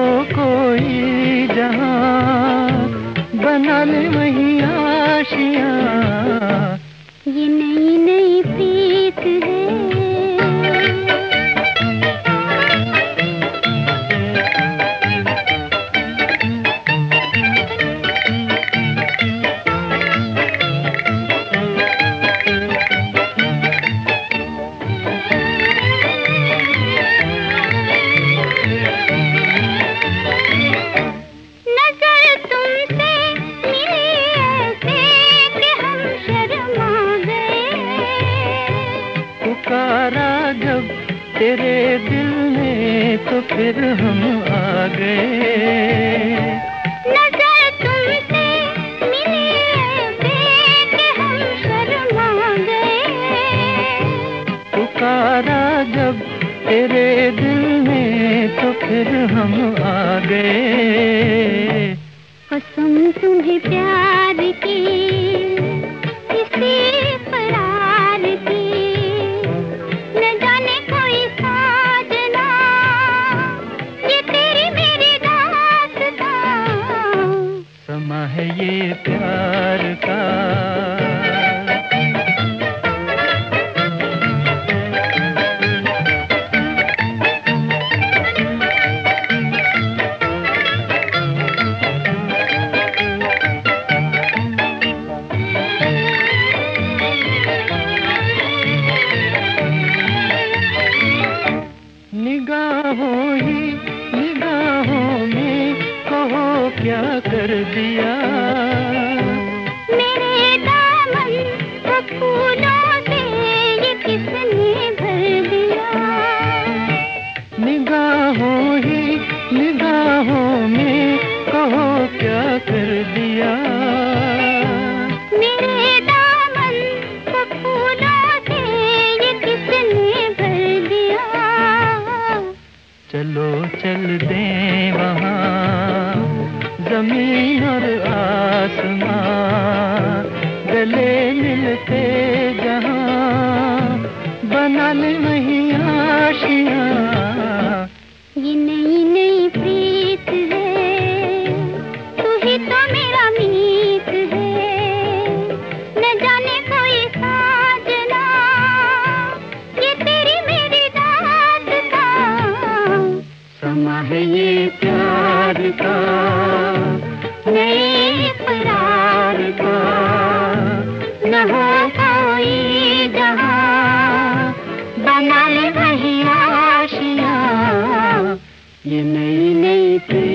कोई जहां, बना ले वहीं आशियां। ये नई नई प्रीत है। पुकारा जब तेरे दिल ने तो फिर हम आ गए। नजर तुमसे मिली ऐसे कि हम शर्मा गए। पुकारा जब तेरे दिल ने तो फिर हम आ गए। कसम तुम्हें प्यार की, इसी करार की, न जाने कोई साजना, ये तेरी मेरी दास्तां। समा है ये प्यार का। निगाहों ही निगाहों में कहो क्या कर दिया। मेरे दामन को फूलों से ये किसने भर दिया। निगाहों ही निगाहों में कहो क्या कर दिया। मेरे दामन को फूलों से ये किसने भर दिया। चलो चल दे वहाँ, जमीन और आसमां गले मिलते जहाँ, बना ले वहीं आशियां। ये नई नई प्रीत है, तू ही तो मेरा मीत है। न जाने कोई साजना, ये तेरी मेरी दास्तां। समा है ये प्यार का, नए इकरार का, न हो कोई जहां, बना ले वहीं आशियां। ये नई नई